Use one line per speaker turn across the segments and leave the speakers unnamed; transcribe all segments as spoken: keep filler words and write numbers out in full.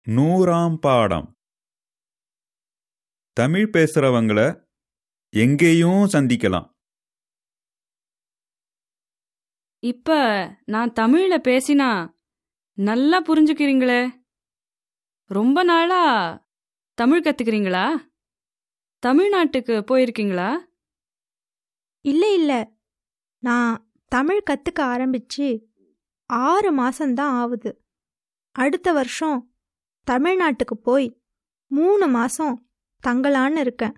நூறாம் பாடம். தமிழ் பேசுறவங்கள எங்கேயும் சந்திக்கலாம்.
இப்ப நான் தமிழ்ல பேசினா நல்லா புரிஞ்சுக்கிறீங்களே. ரொம்ப நாளா தமிழ் கத்துக்கிறீங்களா? தமிழ்நாட்டுக்கு போயிருக்கீங்களா?
இல்ல இல்ல, நான் தமிழ் கத்துக்க ஆரம்பிச்சு ஆறு மாசம்தான் ஆகுது. அடுத்த வருஷம் தமிழ்நாட்டுக்கு போய் மூணு மாசம் தங்கலான்னு இருக்கேன்.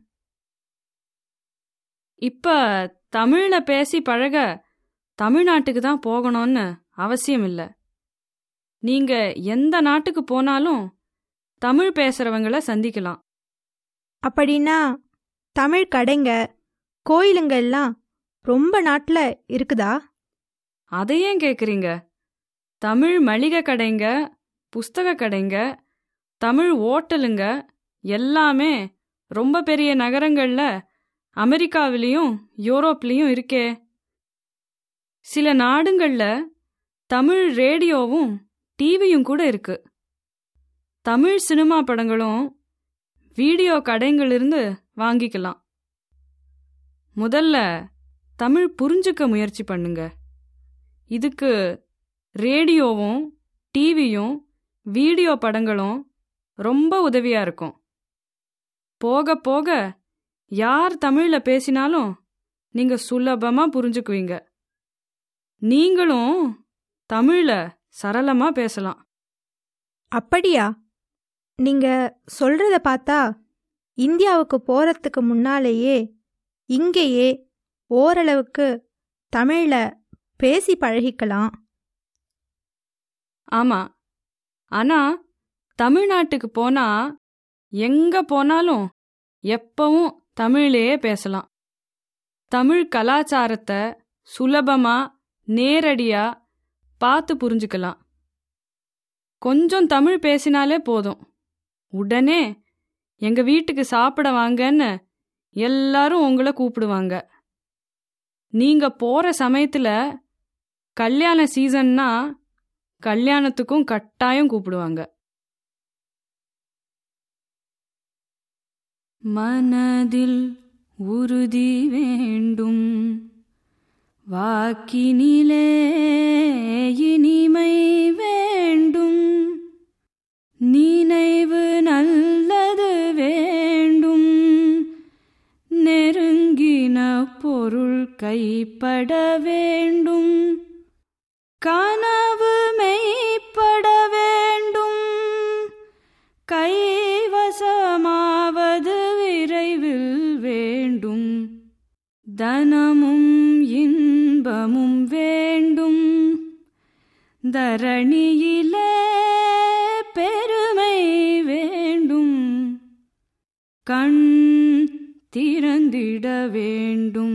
இப்ப தமிழ்ல பேசி பழக தமிழ்நாட்டுக்கு தான் போகணும்னு அவசியம் இல்லை. நீங்க எந்த நாட்டுக்கு போனாலும் தமிழ் பேசுறவங்கள சந்திக்கலாம்.
அப்படின்னா தமிழ் கடைங்க கோயிலுங்க எல்லாம் ரொம்ப நாட்டுல இருக்குதா?
அதை ஏன் கேக்குறீங்க? தமிழ் மளிகை கடைங்க, புஸ்தக கடைங்க, தமிழ் ஓட்டலுங்க எல்லாமே ரொம்ப பெரிய நகரங்கள்ல அமெரிக்காவிலையும் யூரோப்லையும் இருக்கே. சில நாடுகள்ல தமிழ் ரேடியோவும் டிவியும் கூட இருக்கு. தமிழ் சினிமா படங்களும் வீடியோ கடைங்களிலிருந்து வாங்கிக்கலாம். முதல்ல தமிழ் புரிஞ்சுக்க முயற்சி பண்ணுங்க. இதுக்கு ரேடியோவும் டிவியும் வீடியோ படங்களும் ரொம்ப உதவியா இருக்கும். போக போக யார் தமிழ்ல பேசினாலும் நீங்க சுலபமா புரிஞ்சுக்குவீங்க. நீங்களும் தமிழ்ல சரளமா பேசலாம்.
அப்படியா? நீங்க சொல்றத பார்த்தா இந்தியாவுக்கு போறதுக்கு முன்னாலேயே இங்கேயே ஓரளவுக்கு தமிழ்ல பேசி பழகிக்கலாம்.
ஆமா, ஆனா தமிழ்நாட்டுக்கு போனா எங்க போனாலும் எப்பவும் தமிழ்லயே பேசலாம். தமிழ் கலாச்சாரத்தை சுலபமா நேரடியா பார்த்து புரிஞ்சுக்கலாம். கொஞ்சம் தமிழ் பேசினாலே போதும், உடனே எங்க வீட்டுக்கு சாப்பிட வாங்கன்னு எல்லாரும் உங்களை கூப்பிடுவாங்க. நீங்க போற சமயத்துல கல்யாண சீசன்னா கல்யாணத்துக்கும் கட்டாயம் கூப்பிடுவாங்க. மனதில் உறுதி வேண்டும், வாக்கினிலே இனிமை வேண்டும், நினைவு நல்லது வேண்டும், நெருங்கின பொருள் கைப்பட வேண்டும், கனவு மெய்ப்பட வேண்டும், கைவசமாவது விரைவில் வேண்டும், தனமும் இன்பமும் வேண்டும், தரணியிலே பெருமை வேண்டும், கண் திறந்திட வேண்டும்,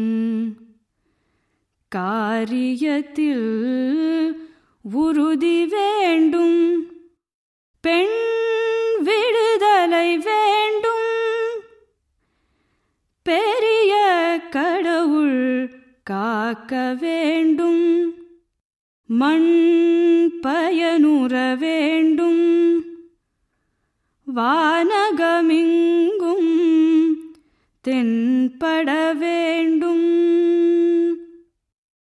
காரியத்தில் உறுதி வேண்டும், பெண் விடுதலை வேண்டும், பெரிய கடவுள் காக்க வேண்டும், மண் பயனுற வேண்டும், வானகமிங்கும் தென்பட வேண்டும்.